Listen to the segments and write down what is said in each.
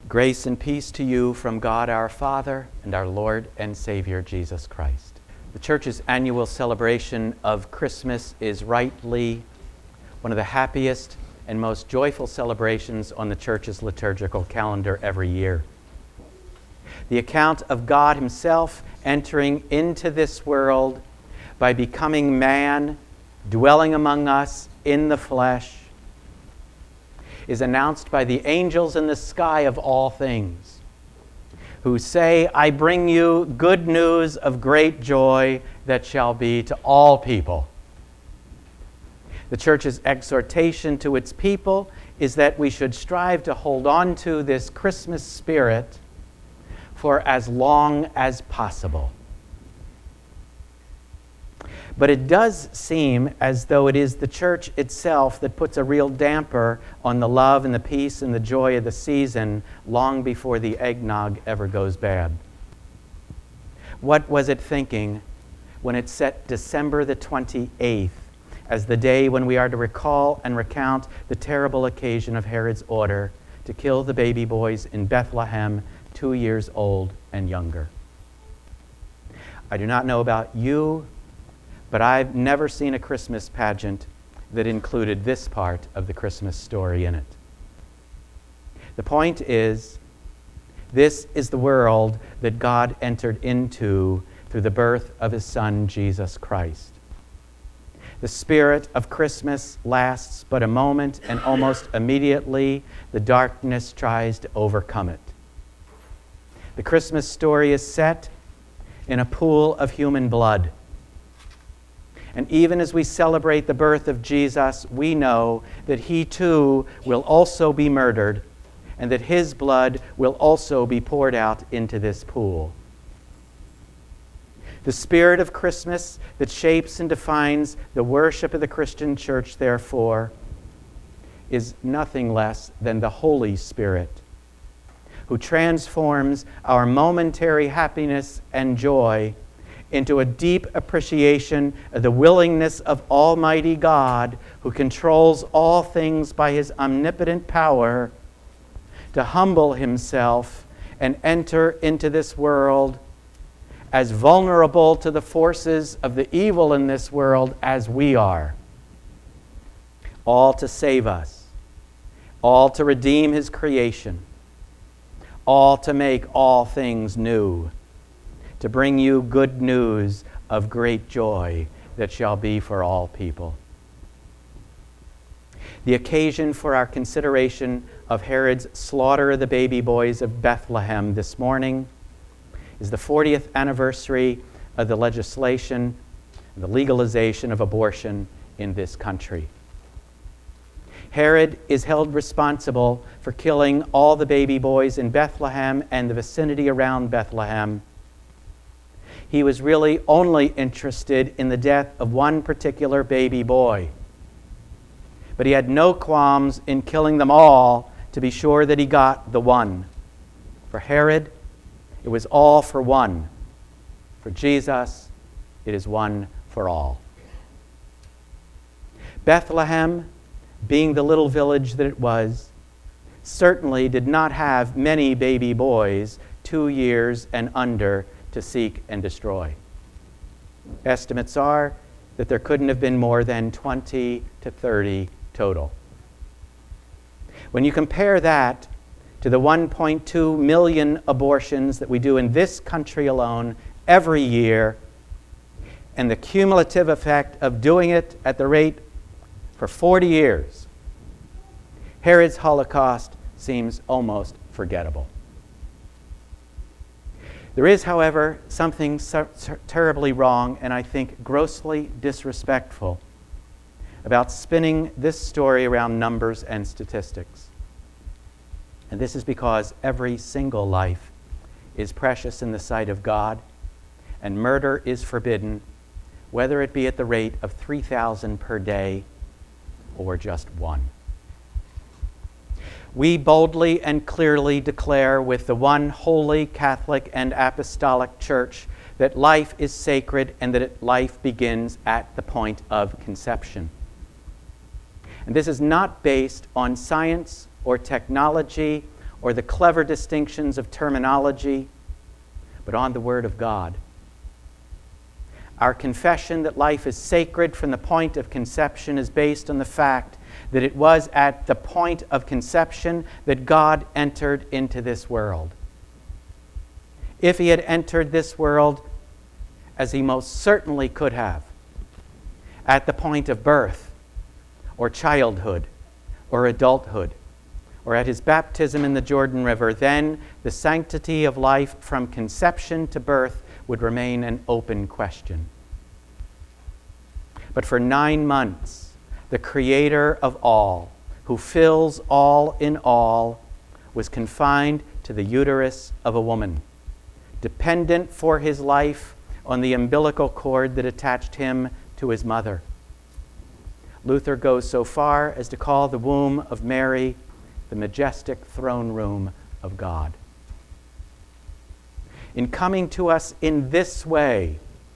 Grace and peace to you from God our Father and our Lord and Savior Jesus Christ. The Church's annual celebration of Christmas is rightly one of the happiest and most joyful celebrations on the Church's liturgical calendar every year. The account of God Himself entering into this world by becoming man, dwelling among us in the flesh, is announced by the angels in the sky of all things, who say, I bring you good news of great joy that shall be to all people. The Church's exhortation to its people is that we should strive to hold on to this Christmas spirit for as long as possible. But it does seem as though it is the Church itself that puts a real damper on the love and the peace and the joy of the season long before the eggnog ever goes bad. What was it thinking when it set December the 28th as the day when we are to recall and recount the terrible occasion of Herod's order to kill the baby boys in Bethlehem, 2 years old and younger? I do not know about you, but I've never seen a Christmas pageant that included this part of the Christmas story in it. The point is, this is the world that God entered into through the birth of His Son, Jesus Christ. The spirit of Christmas lasts but a moment, and almost immediately the darkness tries to overcome it. The Christmas story is set in a pool of human blood. And even as we celebrate the birth of Jesus, we know that He too will also be murdered, and that His blood will also be poured out into this pool. The spirit of Christmas that shapes and defines the worship of the Christian Church, therefore, is nothing less than the Holy Spirit, who transforms our momentary happiness and joy into a deep appreciation of the willingness of Almighty God, who controls all things by His omnipotent power, to humble Himself and enter into this world as vulnerable to the forces of the evil in this world as we are. All to save us, all to redeem His creation, all to make all things new, to bring you good news of great joy that shall be for all people. The occasion for our consideration of Herod's slaughter of the baby boys of Bethlehem this morning is the 40th anniversary of the legislation, the legalization of abortion in this country. Herod is held responsible for killing all the baby boys in Bethlehem and the vicinity around Bethlehem. He was really only interested in the death of one particular baby boy. But he had no qualms in killing them all to be sure that he got the one. For Herod, it was all for one. For Jesus, it is one for all. Bethlehem, being the little village that it was, certainly did not have many baby boys 2 years and under to seek and destroy. Estimates are that there couldn't have been more than 20 to 30 total. When you compare that to the 1.2 million abortions that we do in this country alone every year, and the cumulative effect of doing it at the rate for 40 years, Herod's Holocaust seems almost forgettable. There is, however, something terribly wrong, and I think grossly disrespectful, about spinning this story around numbers and statistics. And this is because every single life is precious in the sight of God, and murder is forbidden, whether it be at the rate of 3,000 per day or just one. We boldly and clearly declare with the one holy Catholic and Apostolic Church that life is sacred and that life begins at the point of conception. And this is not based on science or technology or the clever distinctions of terminology, but on the Word of God. Our confession that life is sacred from the point of conception is based on the fact that it was at the point of conception that God entered into this world. If he had entered this world, as he most certainly could have, at the point of birth, or childhood, or adulthood, or at his baptism in the Jordan River, then the sanctity of life from conception to birth would remain an open question. But for 9 months, the Creator of all, who fills all in all, was confined to the uterus of a woman, dependent for his life on the umbilical cord that attached him to his mother. Luther goes so far as to call the womb of Mary the majestic throne room of God. In coming to us in this way,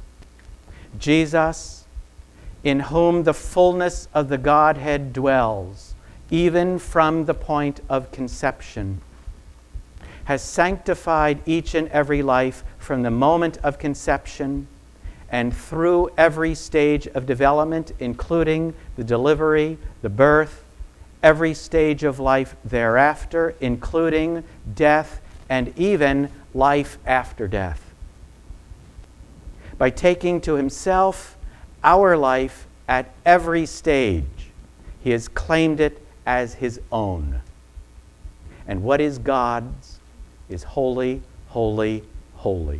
Jesus, in whom the fullness of the Godhead dwells, even from the point of conception, has sanctified each and every life from the moment of conception and through every stage of development, including the delivery, the birth, every stage of life thereafter, including death and even life after death. By taking to himself our life at every stage, he has claimed it as his own. And what is God's is holy, holy, holy.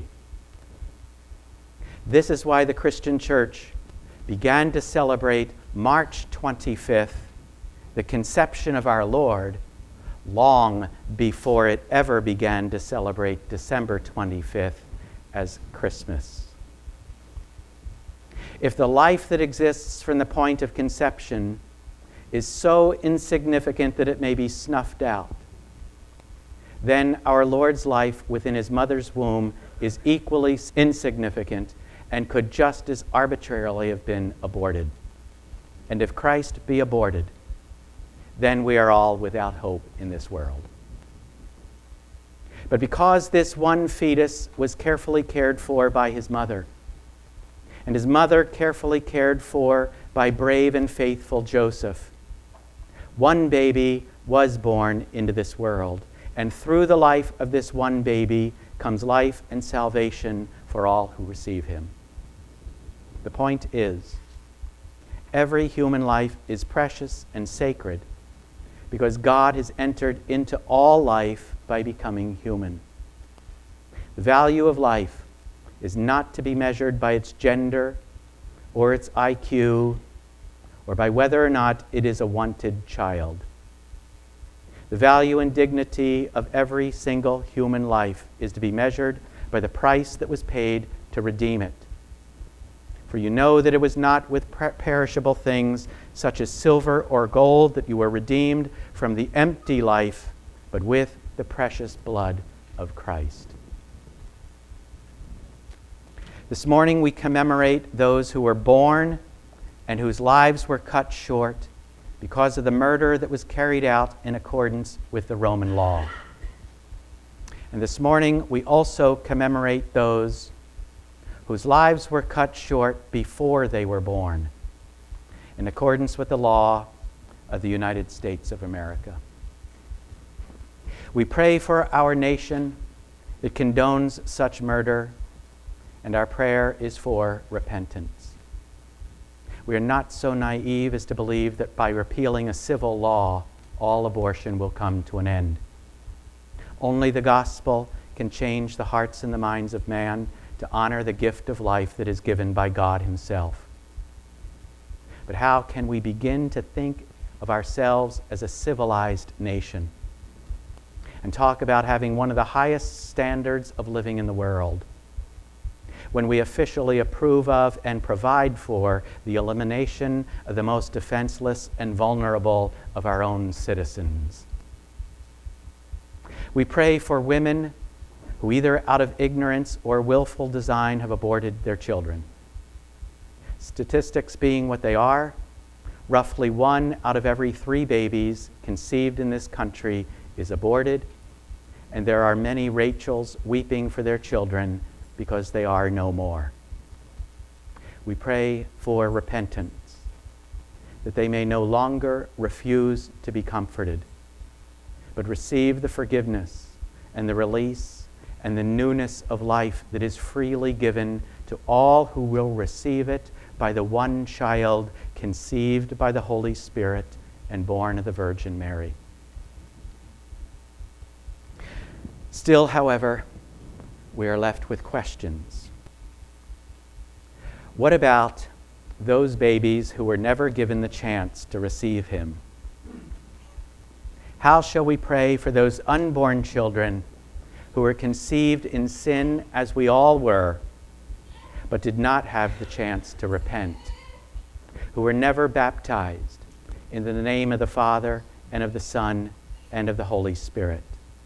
This is why the Christian Church began to celebrate March 25th, the conception of our Lord, long before it ever began to celebrate December 25th as Christmas. If the life that exists from the point of conception is so insignificant that it may be snuffed out, then our Lord's life within his mother's womb is equally insignificant and could just as arbitrarily have been aborted. And if Christ be aborted, then we are all without hope in this world. But because this one fetus was carefully cared for by his mother, and his mother carefully cared for by brave and faithful Joseph, one baby was born into this world, and through the life of this one baby comes life and salvation for all who receive him. The point is, every human life is precious and sacred because God has entered into all life by becoming human. The value of life is not to be measured by its gender or its IQ or by whether or not it is a wanted child. The value and dignity of every single human life is to be measured by the price that was paid to redeem it. For you know that it was not with perishable things such as silver or gold that you were redeemed from the empty life, but with the precious blood of Christ. This morning we commemorate those who were born and whose lives were cut short because of the murder that was carried out in accordance with the Roman law. And this morning we also commemorate those whose lives were cut short before they were born, in accordance with the law of the United States of America. We pray for our nation that condones such murder, and our prayer is for repentance. We are not so naive as to believe that by repealing a civil law, all abortion will come to an end. Only the gospel can change the hearts and the minds of man to honor the gift of life that is given by God himself. But how can we begin to think of ourselves as a civilized nation and talk about having one of the highest standards of living in the world when we officially approve of and provide for the elimination of the most defenseless and vulnerable of our own citizens? We pray for women who either out of ignorance or willful design have aborted their children. Statistics being what they are, roughly 1 out of every 3 babies conceived in this country is aborted and there are many Rachels weeping for their children because they are no more. We pray for repentance, that they may no longer refuse to be comforted, but receive the forgiveness and the release and the newness of life that is freely given to all who will receive it by the one child conceived by the Holy Spirit and born of the Virgin Mary. Still, however, we are left with questions. What about those babies who were never given the chance to receive him? How shall we pray for those unborn children who were conceived in sin as we all were, but did not have the chance to repent, who were never baptized in the name of the Father and of the Son and of the Holy Spirit?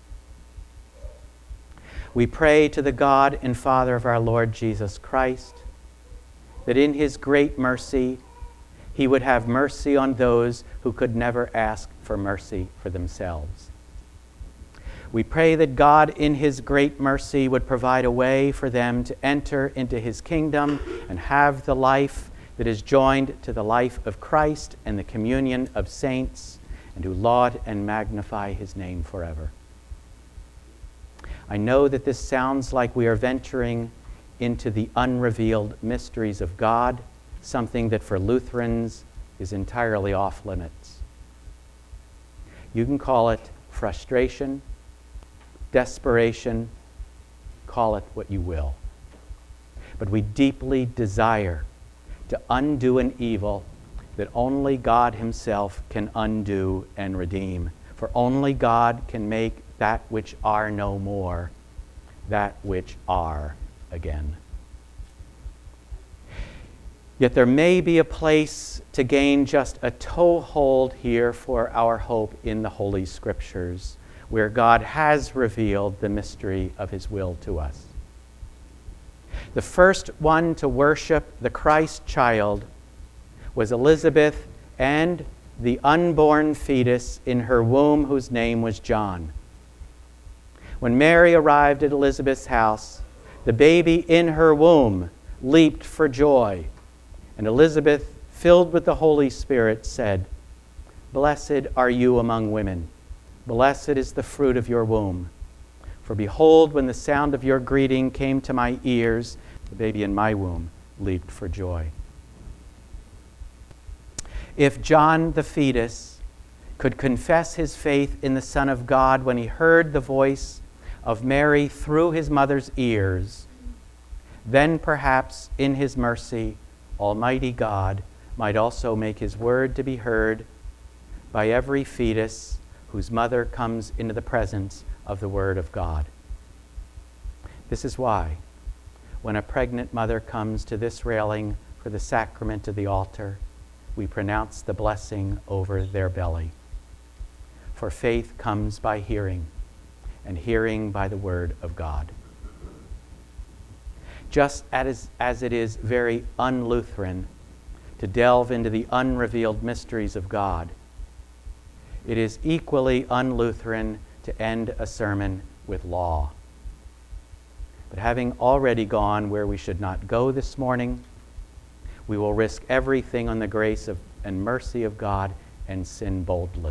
We pray to the God and Father of our Lord Jesus Christ, that in his great mercy, he would have mercy on those who could never ask for mercy for themselves. We pray that God in his great mercy would provide a way for them to enter into his kingdom and have the life that is joined to the life of Christ and the communion of saints, and who laud and magnify his name forever. I know that this sounds like we are venturing into the unrevealed mysteries of God, something that for Lutherans is entirely off limits. You can call it frustration, desperation, call it what you will. But we deeply desire to undo an evil that only God himself can undo and redeem. For only God can make that which are no more, that which are again. Yet there may be a place to gain just a toehold here for our hope in the Holy Scriptures, where God has revealed the mystery of his will to us. The first one to worship the Christ child was Elizabeth and the unborn fetus in her womb, whose name was John. When Mary arrived at Elizabeth's house, the baby in her womb leaped for joy, and Elizabeth, filled with the Holy Spirit, said, "Blessed are you among women. Blessed is the fruit of your womb. For behold, when the sound of your greeting came to my ears, the baby in my womb leaped for joy." If John the fetus could confess his faith in the Son of God when he heard the voice of Mary through his mother's ears, then perhaps in his mercy, Almighty God might also make his word to be heard by every fetus whose mother comes into the presence of the Word of God. This is why, when a pregnant mother comes to this railing for the sacrament of the altar, we pronounce the blessing over their belly. For faith comes by hearing, and hearing by the Word of God. Just as it is very un-Lutheran to delve into the unrevealed mysteries of God, it is equally un-Lutheran to end a sermon with law. But having already gone where we should not go this morning, we will risk everything on the grace and mercy of God and sin boldly.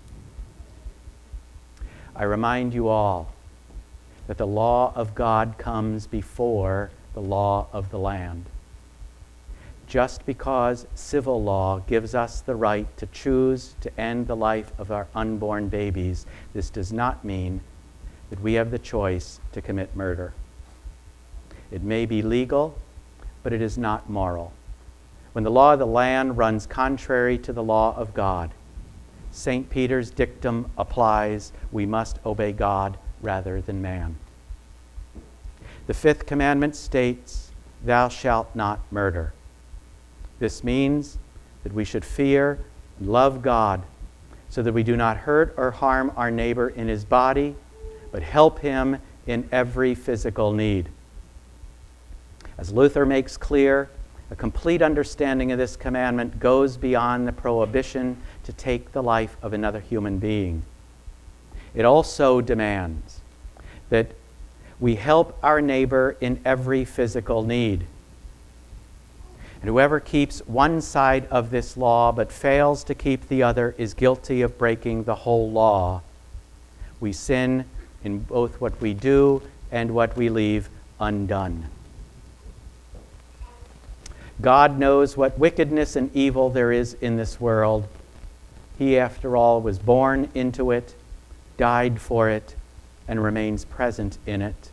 I remind you all that the law of God comes before the law of the land. Just because civil law gives us the right to choose to end the life of our unborn babies, this does not mean that we have the choice to commit murder. It may be legal, but it is not moral. When the law of the land runs contrary to the law of God, St. Peter's dictum applies: we must obey God rather than man. The fifth commandment states, "Thou shalt not murder." This means that we should fear and love God so that we do not hurt or harm our neighbor in his body, but help him in every physical need. As Luther makes clear, a complete understanding of this commandment goes beyond the prohibition to take the life of another human being. It also demands that we help our neighbor in every physical need. And whoever keeps one side of this law but fails to keep the other is guilty of breaking the whole law. We sin in both what we do and what we leave undone. God knows what wickedness and evil there is in this world. He, after all, was born into it, died for it, and remains present in it.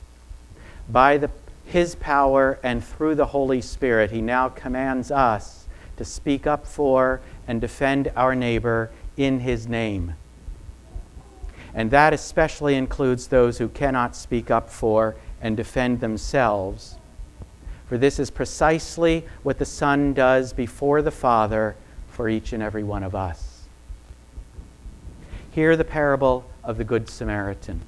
By His power and through the Holy Spirit, He now commands us to speak up for and defend our neighbor in His name. And that especially includes those who cannot speak up for and defend themselves. For this is precisely what the Son does before the Father for each and every one of us. Hear the parable of the Good Samaritan.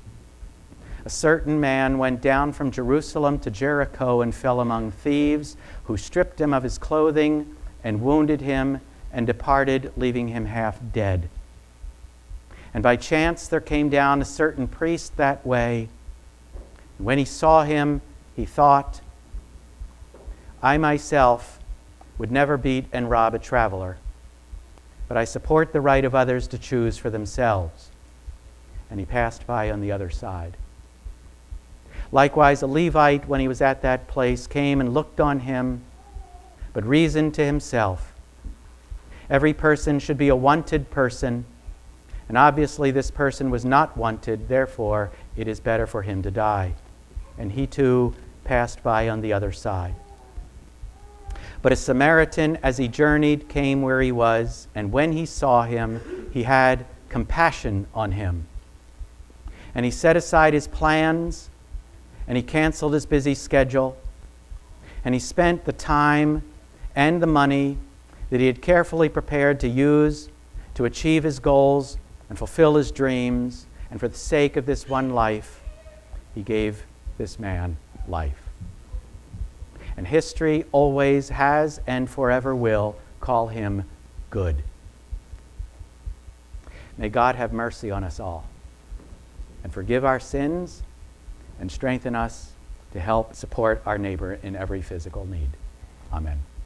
A certain man went down from Jerusalem to Jericho and fell among thieves, who stripped him of his clothing and wounded him and departed, leaving him half dead. And by chance there came down a certain priest that way. When he saw him, he thought, I myself would never beat and rob a traveler, but I support the right of others to choose for themselves. And he passed by on the other side. Likewise, a Levite, when he was at that place, came and looked on him, but reasoned to himself, every person should be a wanted person, and obviously this person was not wanted, therefore it is better for him to die. And he too passed by on the other side. But a Samaritan, as he journeyed, came where he was, and when he saw him, he had compassion on him. And he set aside his plans, and he canceled his busy schedule, and he spent the time and the money that he had carefully prepared to use to achieve his goals and fulfill his dreams, and for the sake of this one life, he gave this man life. And history always has and forever will call him good. May God have mercy on us all and forgive our sins and strengthen us to help support our neighbor in every physical need. Amen.